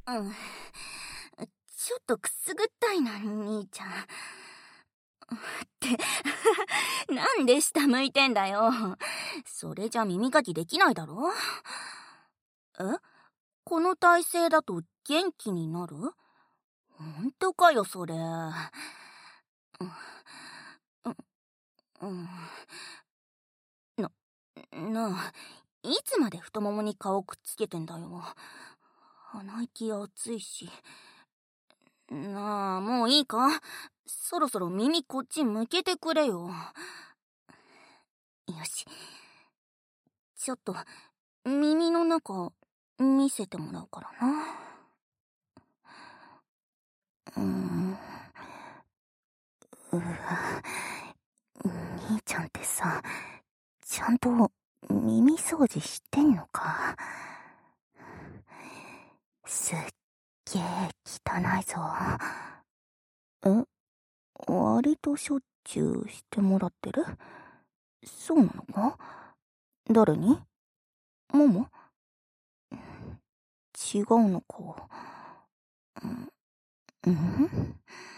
うん。ちょっとくすぐったいな、兄ちゃん。ってなんで下向いてんだよ。それじゃ耳かきできないだろ。え？この体勢だと元気になる？ほんとかよ、それ。うん。なあ、いつまで太ももに顔くっつけてんだよ。鼻息熱いし。なあ、もういいか？そろそろ耳こっち向けてくれよ。よし。ちょっと、耳の中、見せてもらうからな。うわ、兄ちゃんってさ、ちゃんと耳掃除してんのか？すっげえ汚いぞ。割としょっちゅうしてもらってる？そうなのか？誰に？もも？違うのか。うん、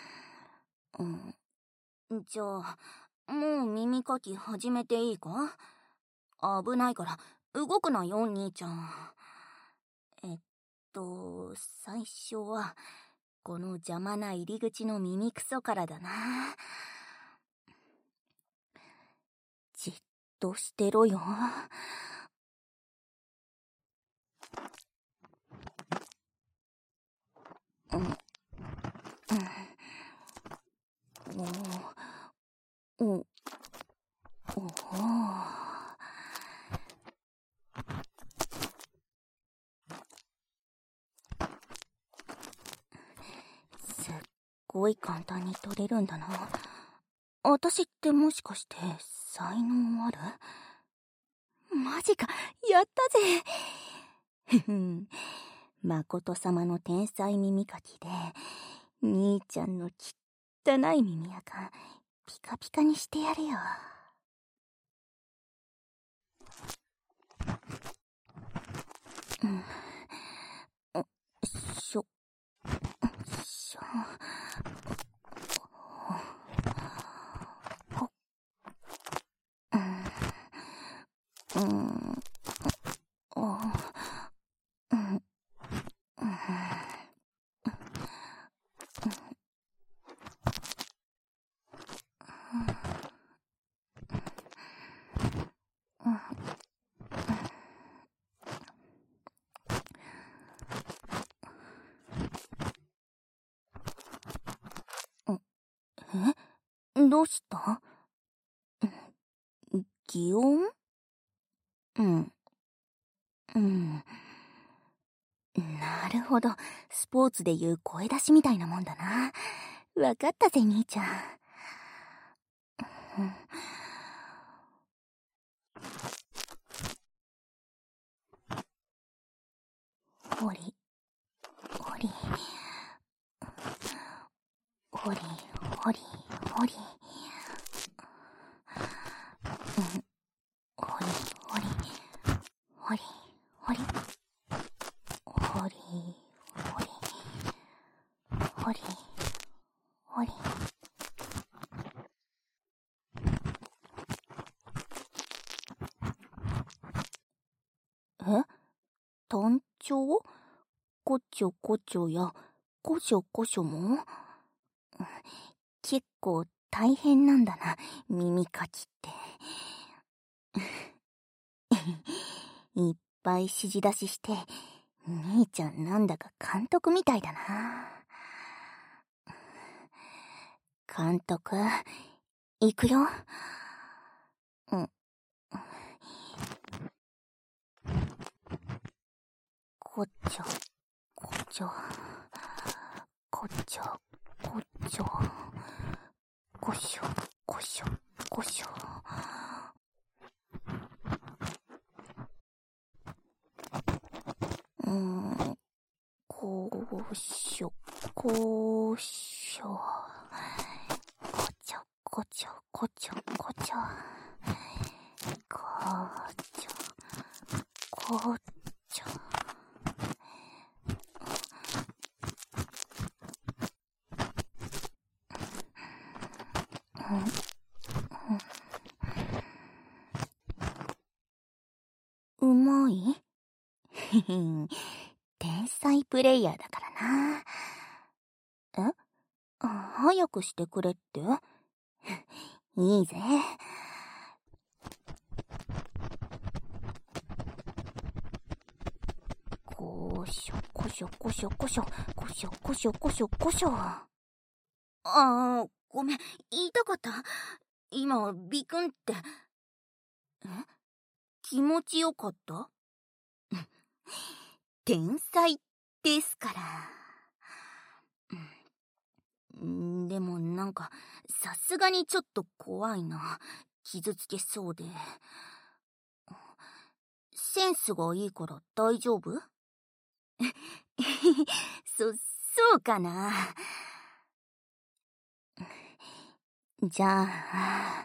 じゃあ、もう耳かき始めていいか？危ないから、動くなよ、兄ちゃん。えっ最初は、この邪魔な入り口の耳くそからだな。じっとしてろよ。おお。すっごい簡単に取れるんだな。私ってもしかして才能ある？マジか、やったぜ。ふふん、誠様の天才耳かきで兄ちゃんの汚い耳垢ピカピカにしてやるよ。しょしょどうした？擬音？なるほど。スポーツでいう声出しみたいなもんだな。わかったぜ、兄ちゃん。ほり、ほり、ほり、ほり、ほり。ほり、ほり、ほり、ほり、ほり、ほり、ほり、ほり。単調？こちょこちょや、こしょこしょも？結構大変なんだな、耳かきって。いっぱい指示出しして、兄ちゃんなんだか監督みたいだな。監督、行くよ。こちょ、こちょ、こちょ、こちょ、こしょ、こしょ、こしょ。こうしょ、こうしょ。こちょ、こちょ、こちょ、こちょ。こちょ、こちょ。 天才プレイヤーだからな。早くしてくれっていいぜ。こしょこしょこしょこしょこしょこしょこしょこしょ。ごめん、言いたかった。今ビクンって。気持ちよかった天才ですから。でもなんかさすがにちょっと怖いな。傷つけそうで。センスがいいから大丈夫そうかな。じゃあ、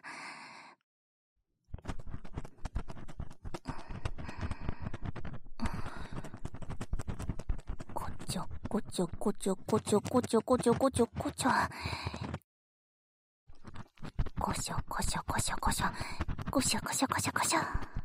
こちょこちょこちょこちょこちょこちょこちょこちょ。こしょこしょこしょこしょこしょこしょこしょこしょ。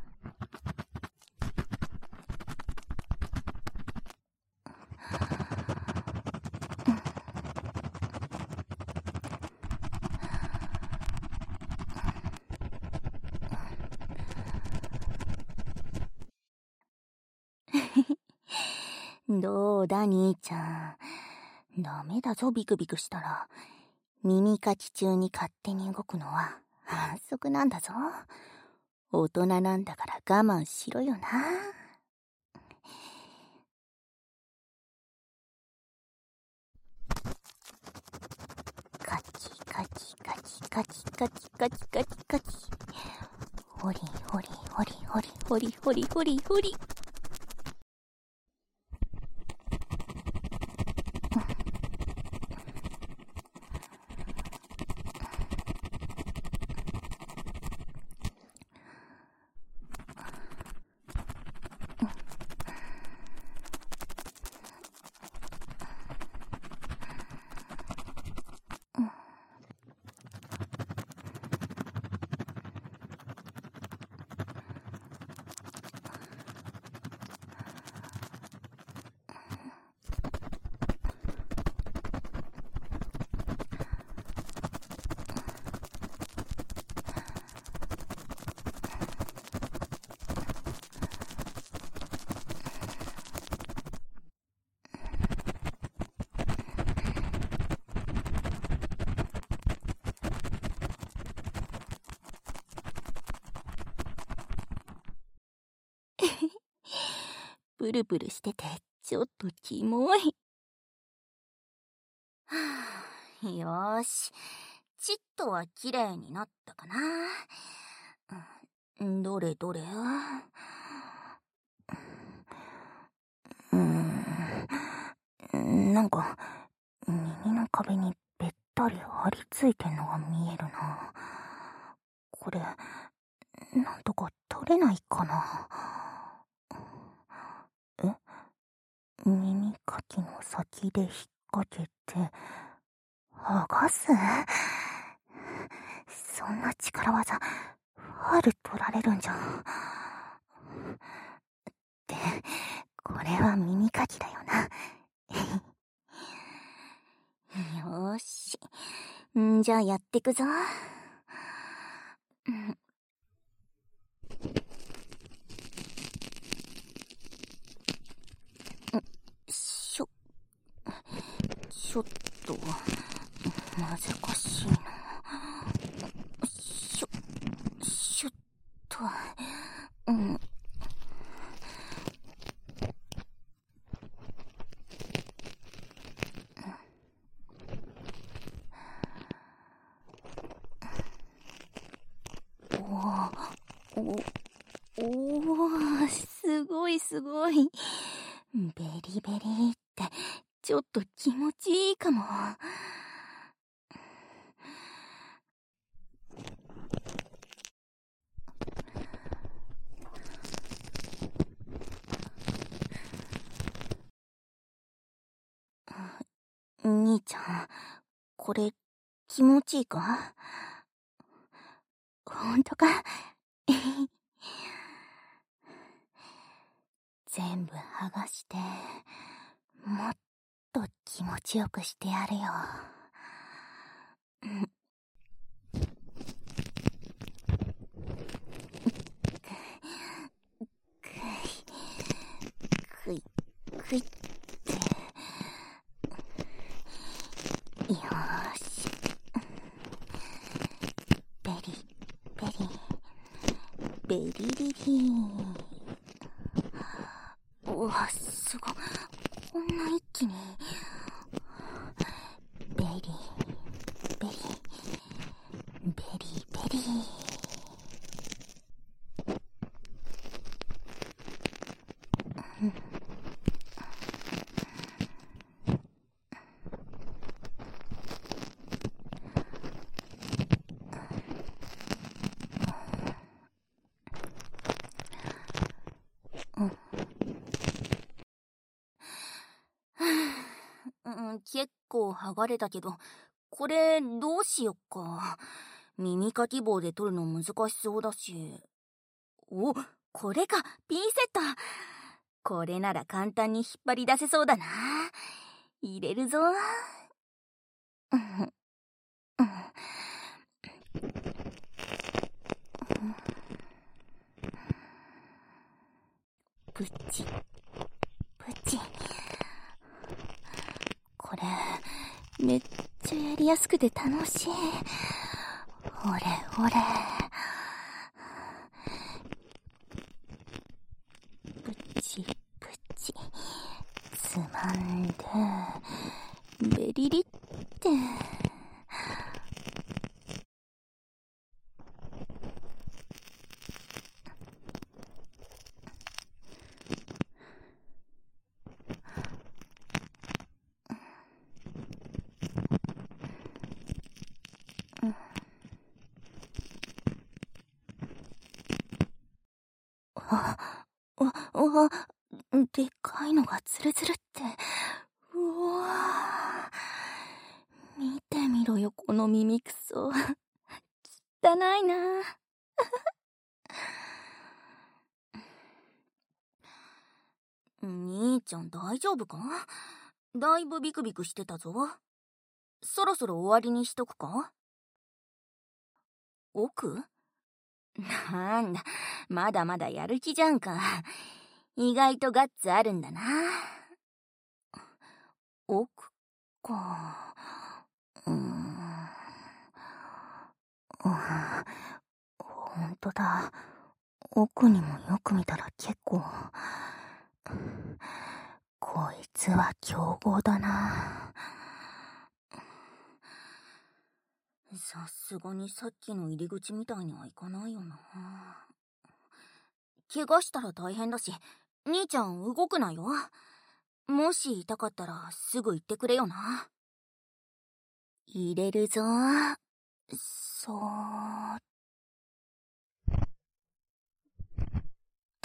どうだ兄ちゃん。ダメだぞビクビクしたら。耳かき中に勝手に動くのは反則なんだぞ。大人なんだから我慢しろよな。カチカチカチカチカチカチカチカチ。ホリホリホリホリホリホリホリホリ。プルプルしててちょっとキモい。よーし、ちっとは綺麗になったかな。どれどれ。なんか耳の壁にべったり張り付いてんのが見えるな。これなんとか取れないかな。耳かきの先で引っ掛けて剥がす。そんな力技ファール取られるんじゃん。で、これは耳かきだよな。よーし、じゃあやってくぞ。ちょっと難しいな。しょっと。すごいすごい。ベリベリってちょっと気持ちいいかも。兄ちゃん、これ気持ちいいか？ほんとか？ 全部剥がして、もっと気持ちよくしてやるよ。くい、くいって。よーし。ベリ、ベリ、ベリリリー。うわ、すごい。こんな一気に。ベリー、ベリー、ベリー、ベリー。結構剥がれたけど、これどうしよっか。耳かき棒で取るの難しそうだし。お、これか、ピンセット。これなら簡単に引っ張り出せそうだな。入れるぞ。プチ、プチ。これ、めっちゃやりやすくて楽しい。ほれほれ。プチプチ。つまんで、ベリリって。でかいのがズルズルって。うわぁ。見てみろよ、この耳くそ。汚いな。兄ちゃん大丈夫か？だいぶビクビクしてたぞ。そろそろ終わりにしとくか？奥？なんだ、まだまだやる気じゃんか。意外とガッツあるんだな。奥か。ほんとだ。奥にもよく見たら結構。こいつは強豪だな。さすがにさっきの入り口みたいにはいかないよな。怪我したら大変だし、兄ちゃん動くなよ。もし痛かったらすぐ言ってくれよな。入れるぞ。そーって、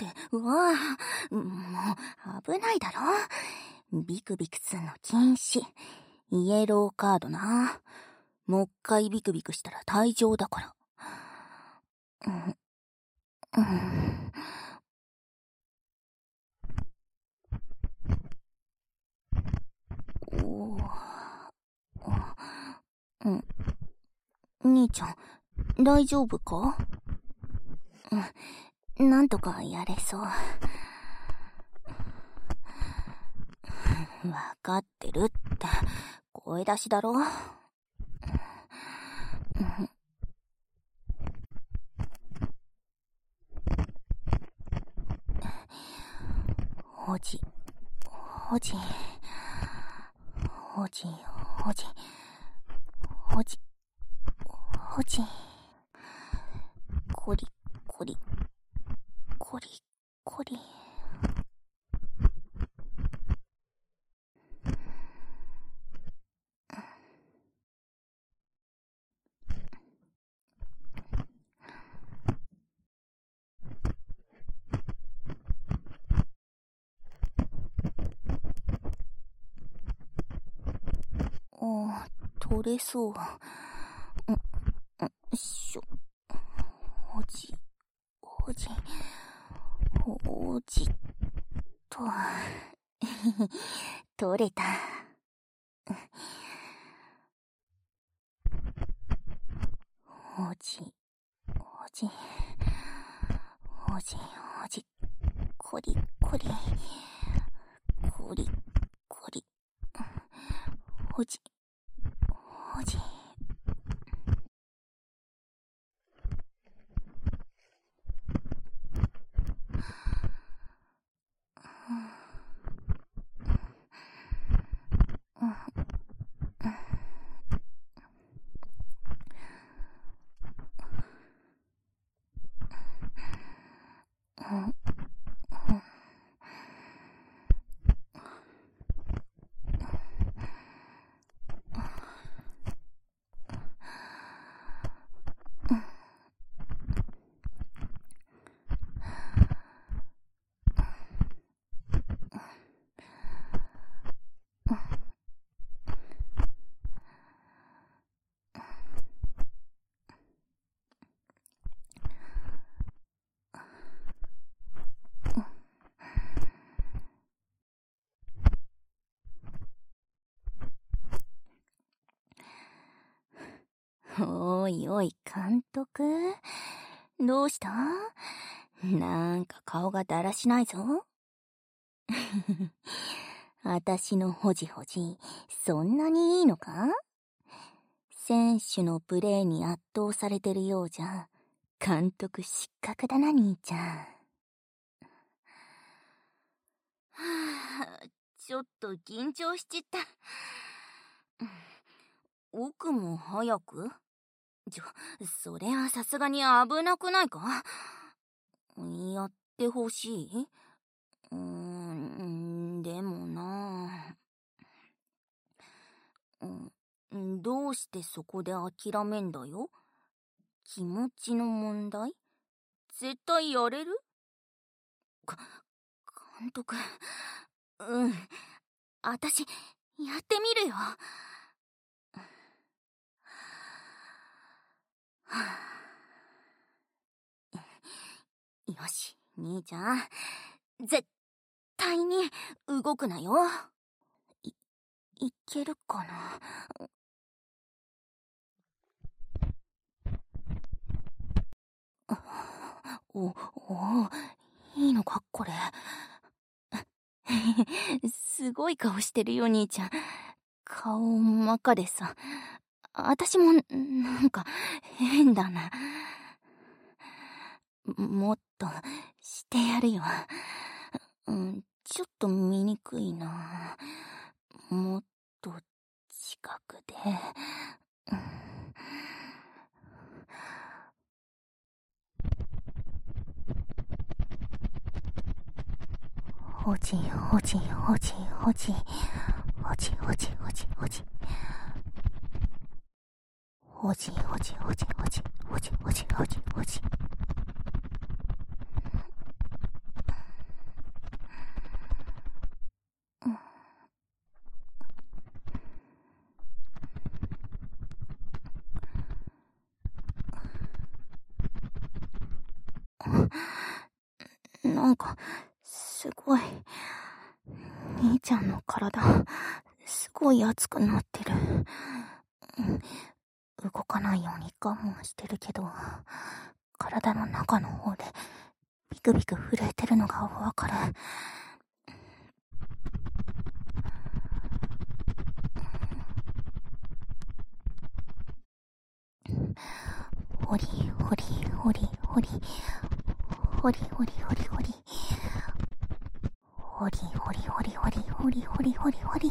うわぁ、もう危ないだろ。ビクビクすんの禁止。イエローカードな。もう一回ビクビクしたら退場だから。兄ちゃん、大丈夫か？なんとかやれそう。わかってるって、声出しだろ。ほじ、ほじ、ほじ、ほじ、ほじ、ほじ、こり、こり、こり、こり。取れそう。しょ。ほじ、ほじ、ほじ。 と。取れた。おじ、おじ、おじ、おじ、こりこり、こりこり、おじ、おじ。おいおい、監督。どうした？なんか顔がだらしないぞ。私のホジホジ、そんなにいいのか？選手のプレーに圧倒されてるようじゃ、監督失格だな、兄ちゃん。はぁ、ちょっと緊張しちった。奥も早く？それはさすがに危なくないか？やってほしい？でもなぁ。どうしてそこで諦めんだよ？気持ちの問題？絶対やれる？監督。あたし、やってみるよ。よし、兄ちゃん。絶対に動くなよ。いけるかな？お、いいのかこれ。すごい顔してるよ、兄ちゃん。顔真っ赤でさ。私も、なんか、変だな。もっと、してやるよ。ちょっと見にくいな。もっと、近くで。おじおじおじおじおじおじおじおじおじおじおじおじおじおじおじおじ。なんか、すごい、兄ちゃんの体、すごい熱くなってる。動かないように我慢してるけど、体の中の方で、ビクビク震えてるのがわかる。ほりほりほりほりほりほりほりほりほりほりほりほりほりほりほりほり。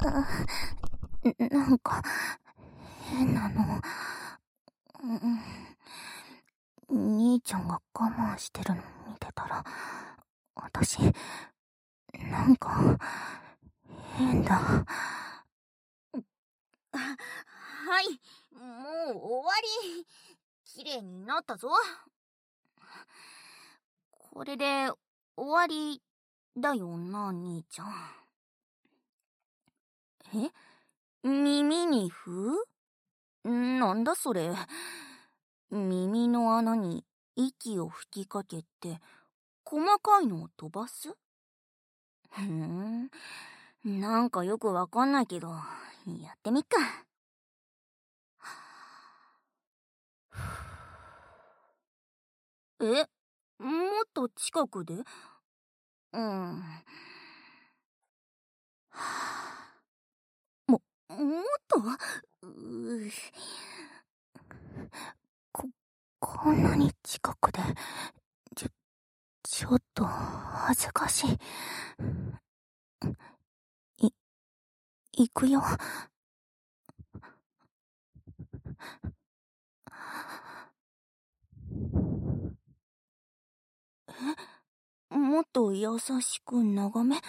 なんか、変なの。兄ちゃんが我慢してるの見てたら、私、なんか、変だ。はい、もう終わり。綺麗になったぞ。これで終わりだよな、兄ちゃん。耳に風？なんだそれ。耳の穴に息を吹きかけて、細かいのを飛ばす？なんかよくわかんないけど、やってみっか。もっと近くで？もっと？こ、こんなに近くで、ちょっと恥ずかしい。行くよ。もっと優しく眺め？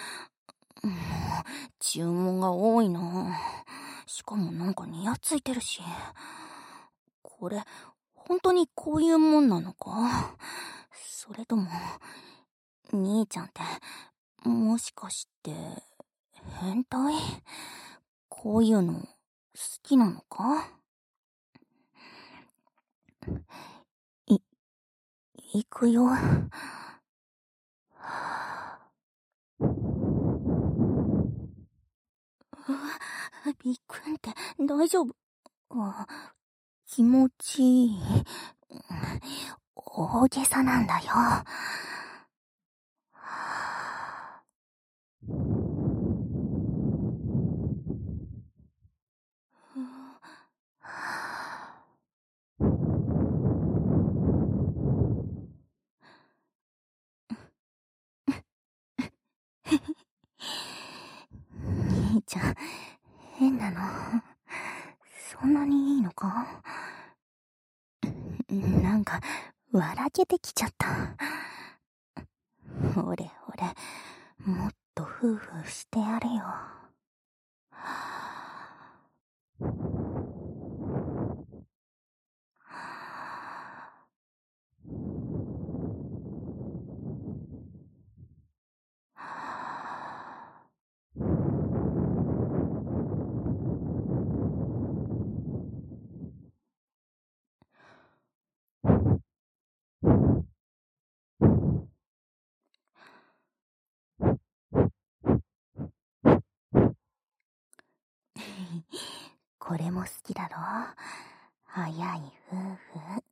注文が多いな。しかもなんかニヤついてるし。これ、本当にこういうもんなのか？それとも、兄ちゃんって、もしかして、変態？こういうの、好きなのか？行くよ。びっくんって大丈夫？気持ちいい？大げさなんだよ。兄ちゃん、変なの。そんなにいいのか？なんか、笑けてきちゃった。ほれほれ、もっと夫婦してやれよ。これも好きだろ？早い夫婦。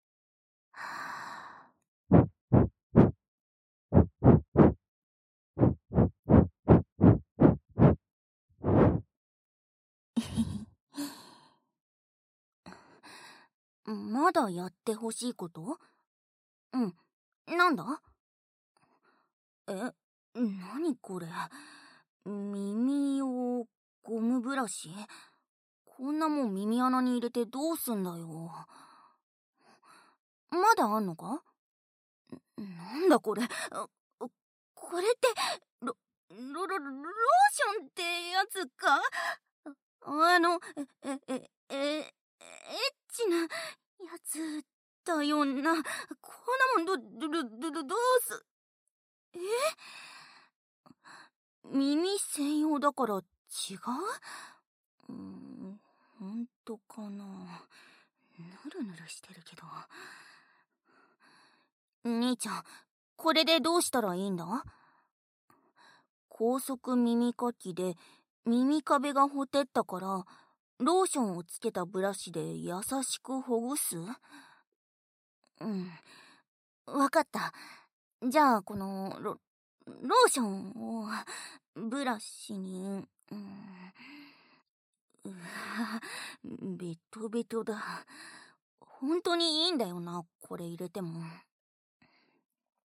まだやってほしいこと？なんだ？なにこれ？耳用ゴムブラシ？こんなもん耳穴に入れてどうすんだよ。まだあんのか？なんだこれ。これって、ローションってやつか？エッチなやつだよな。こんなもんどうす？耳専用だから違う？ほんとかな。ぬるぬるしてるけど。兄ちゃん、これでどうしたらいいんだ？高速耳かきで耳壁がほてったから、ローションをつけたブラシで優しくほぐす？わかった。じゃあ、このローションをブラシに、うわ、ベトベトだ。本当にいいんだよな、これ入れても。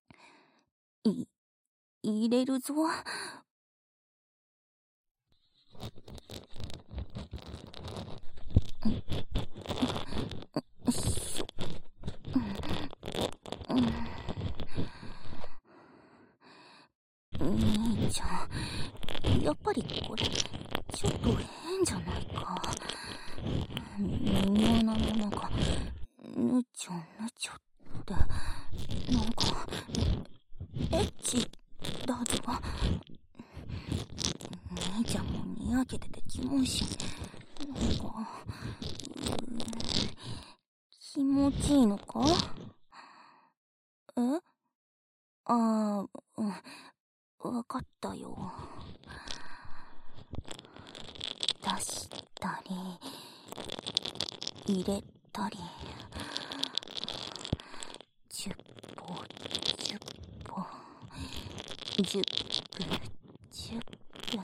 入れるぞ。 しょ、兄ちゃん、やっぱりこれ、ちょっと変じゃないか。耳穴の中、ぬちょぬちょって、なんか、エッチだぞ。兄ちゃんもにやけててキモいし、なんか、気持ちいいのか？え？ああ、わかったよ。出したり、入れたり、10歩、10歩、10分、10分。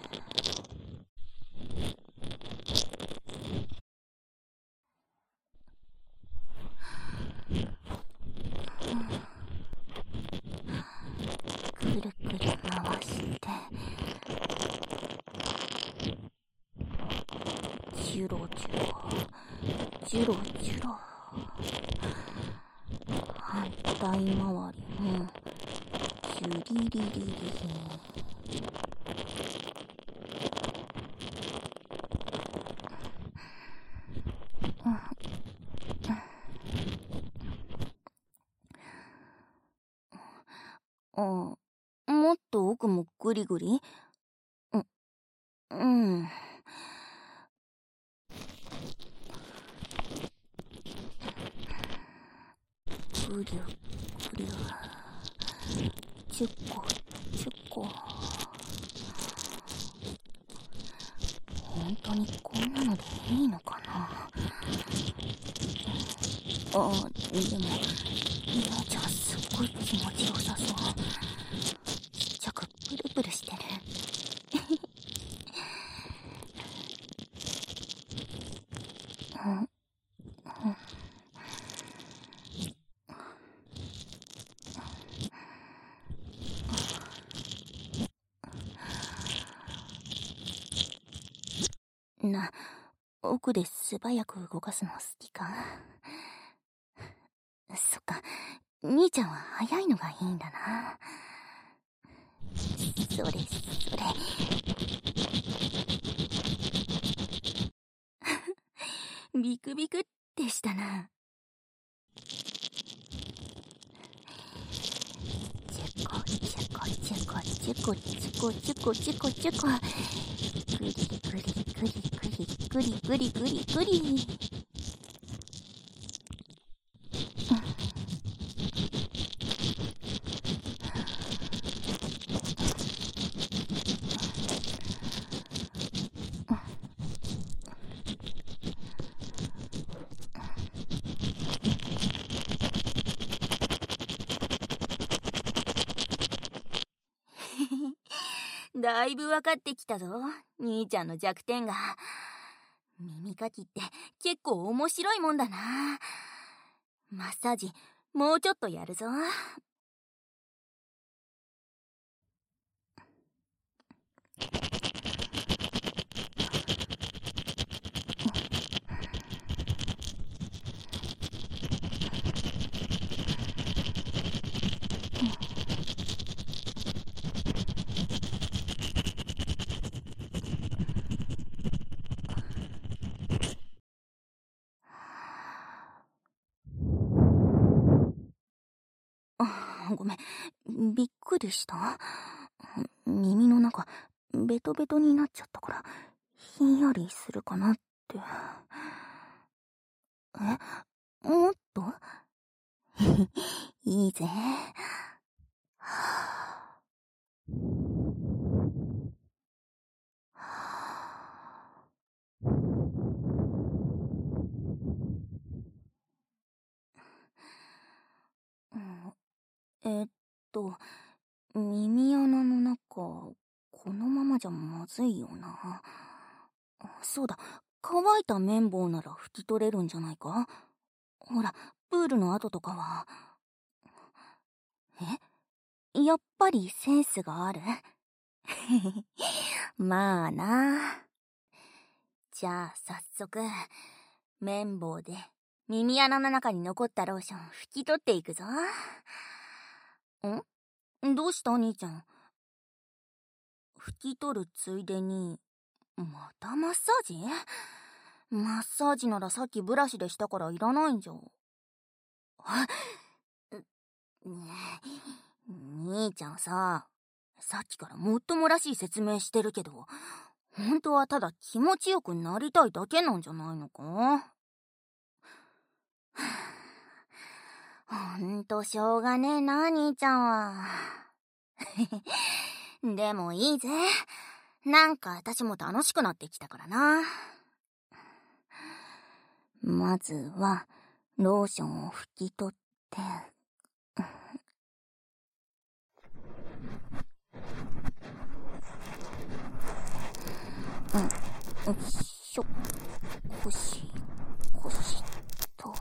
くるくる回して、ジュロジュロ、ジュロジュロ。反対回りも、ジュリリリリ。もっと奥もグリグリ？うん。ぐりゅぐりゅ。チュッコチュッコ。本当にこんなのでいいのかな。でも姉ちゃんすっごい気持ちよさそう。ちっちゃくプルプルしてる。奥で素早く動かすの好きか？そっか、兄ちゃんは早いのがいいんだな。それ。ビクビクってしたな。チェコチェコチェコチェコチェコチェコチェコチェコ。グリグリグリグリグリグリグリグリ。だいぶ分かってきたぞ、兄ちゃんの弱点が。耳かきって結構面白いもんだな。マッサージもうちょっとやるぞ。ごめん、びっくりした。耳の中ベトベトになっちゃったからひんやりするかなって。もっといいぜ。えっと、耳穴の中、このままじゃまずいよな。そうだ、乾いた綿棒なら拭き取れるんじゃないか？ほら、プールの跡とかは。やっぱりセンスがある？まあな。 じゃあ早速、綿棒で耳穴の中に残ったローション拭き取っていくぞ。どうした兄ちゃん。拭き取るついでに、またマッサージ？マッサージならさっきブラシでしたからいらないんじゃ。兄ちゃんさっきからもっともらしい説明してるけど、本当はただ気持ちよくなりたいだけなんじゃないのか？ほんとしょうがねえな、兄ちゃんは。でもいいぜ。なんか私も楽しくなってきたからな。まずは、ローションを拭き取って、よいしょ、こしと。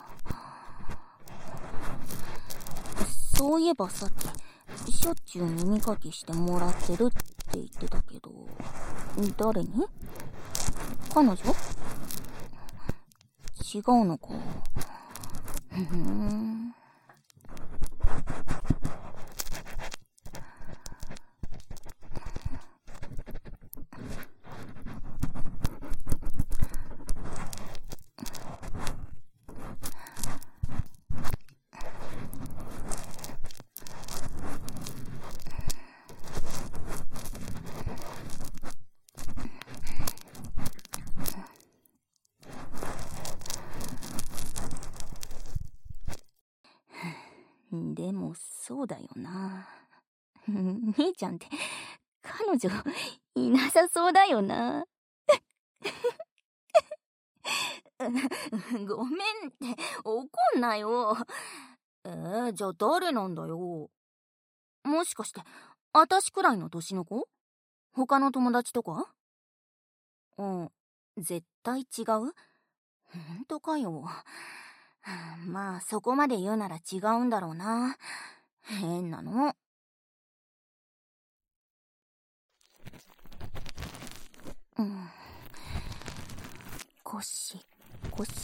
そういえばさっき、しょっちゅう耳かきしてもらってるって言ってたけど、誰に？彼女？違うのか。でもそうだよな。兄ちゃんって彼女いなさそうだよな。ごめんって怒んなよ。じゃあ誰なんだよ。もしかしてあたしくらいの年の子？他の友達とか？絶対違う？ほんとかよ。まあそこまで言うなら違うんだろうな。変なの。ゴシゴシ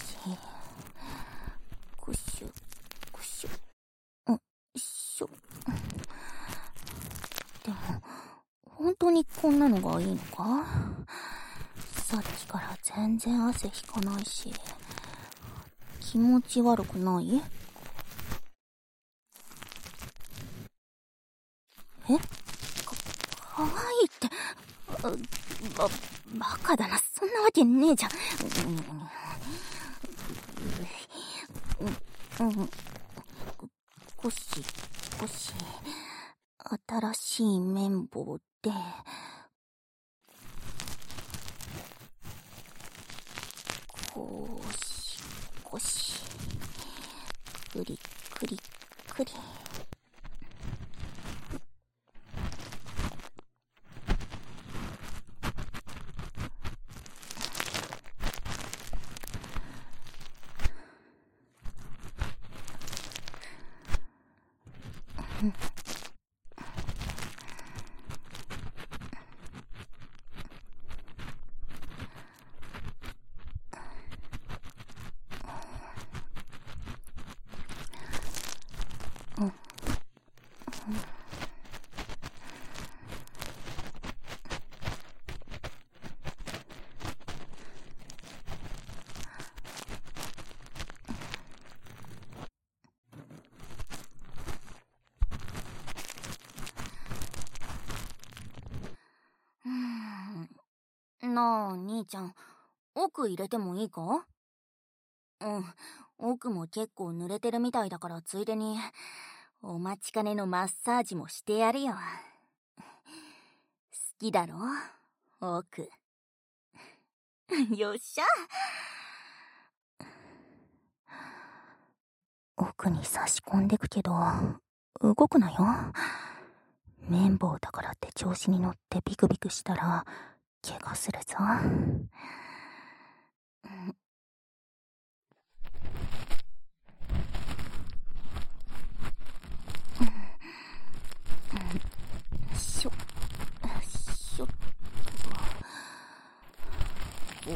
ゴシュゴシュしょ。でも本当にこんなのがいいのか？さっきから全然汗引かないし、気持ち悪くない？かわいいって、バカだな、そんなわけねえじゃん。ゴシゴシ、新しい綿棒で、ゴシゴシ、クリクリクリ。なあ、兄ちゃん、奥入れてもいいか？奥も結構濡れてるみたいだからついでに、お待ちかねのマッサージもしてやるよ。好きだろ？奥。よっしゃ。奥に差し込んでくけど、動くなよ。綿棒だからって調子に乗ってビクビクしたら、怪我するぞ。しょっしょっと。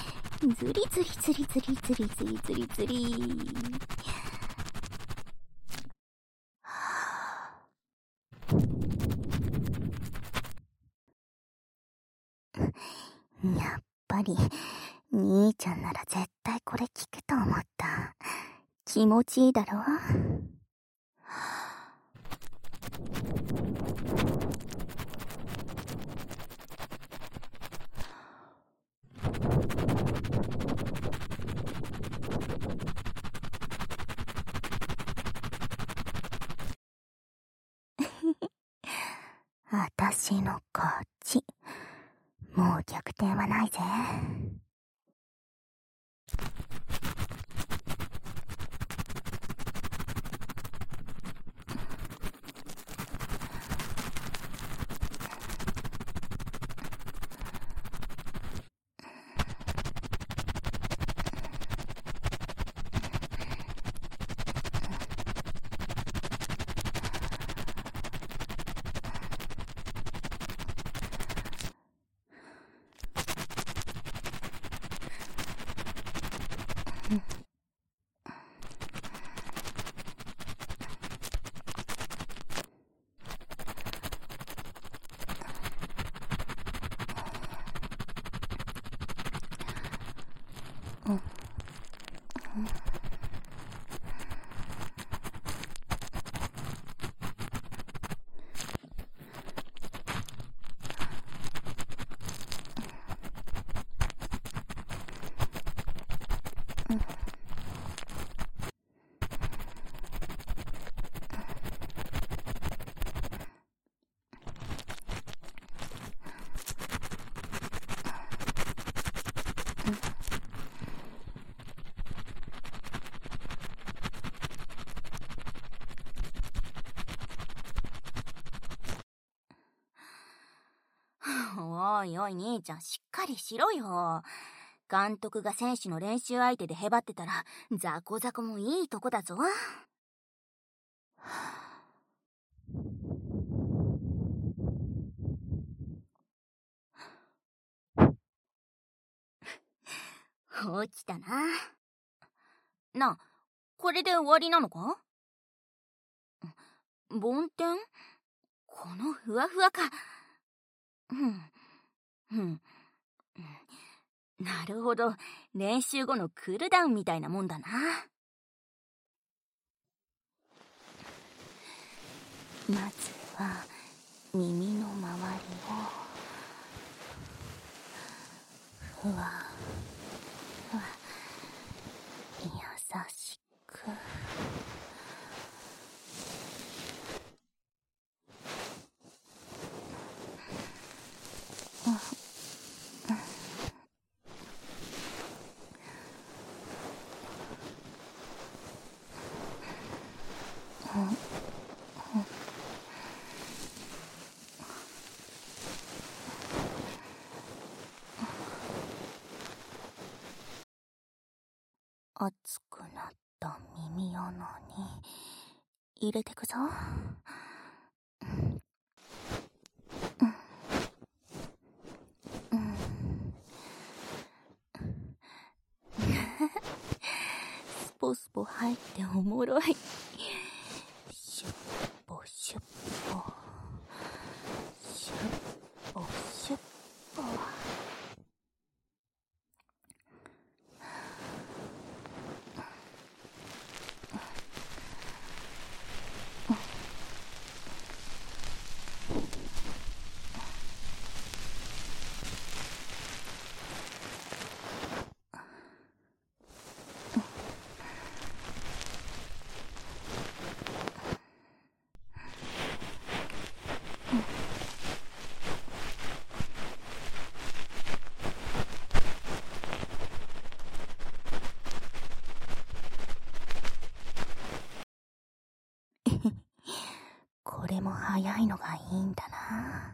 ずりずりずりずりずりずりずりずり。やっぱり兄ちゃんなら絶対これ聞くと思った。気持ちいいだろ。私の勝ち。もう逆転はないぜ。 おいおい兄ちゃん、しっかりしろよ。監督が選手の練習相手でへばってたら、ザコザコもいいとこだぞ。起きたな。なあ、これで終わりなのか？梵天？このふわふわか。なるほど。練習後のクールダウンみたいなもんだな。まずは耳の周りをふわふわ優しく。熱くなった耳穴に入れてくぞ。スポスポ入っておもろい。シュッポシュッポシュッポシュッポ。これも早いのがいいんだな。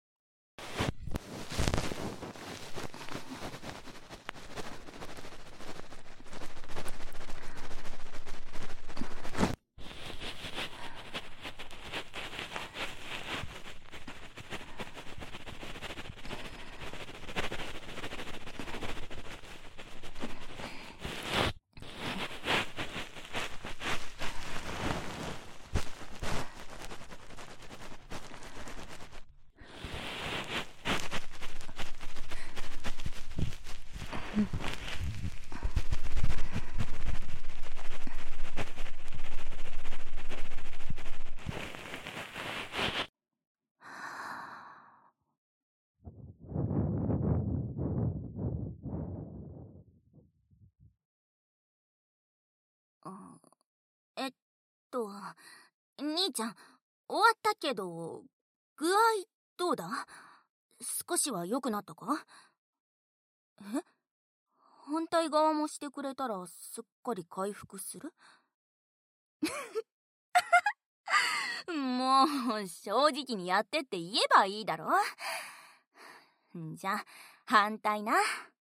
えっと、兄ちゃん、終わったけど、具合どうだ？少しは良くなったか？え？反対側もしてくれたらすっかり回復する？もう、正直にやってって言えばいいだろ。じゃあ、反対な。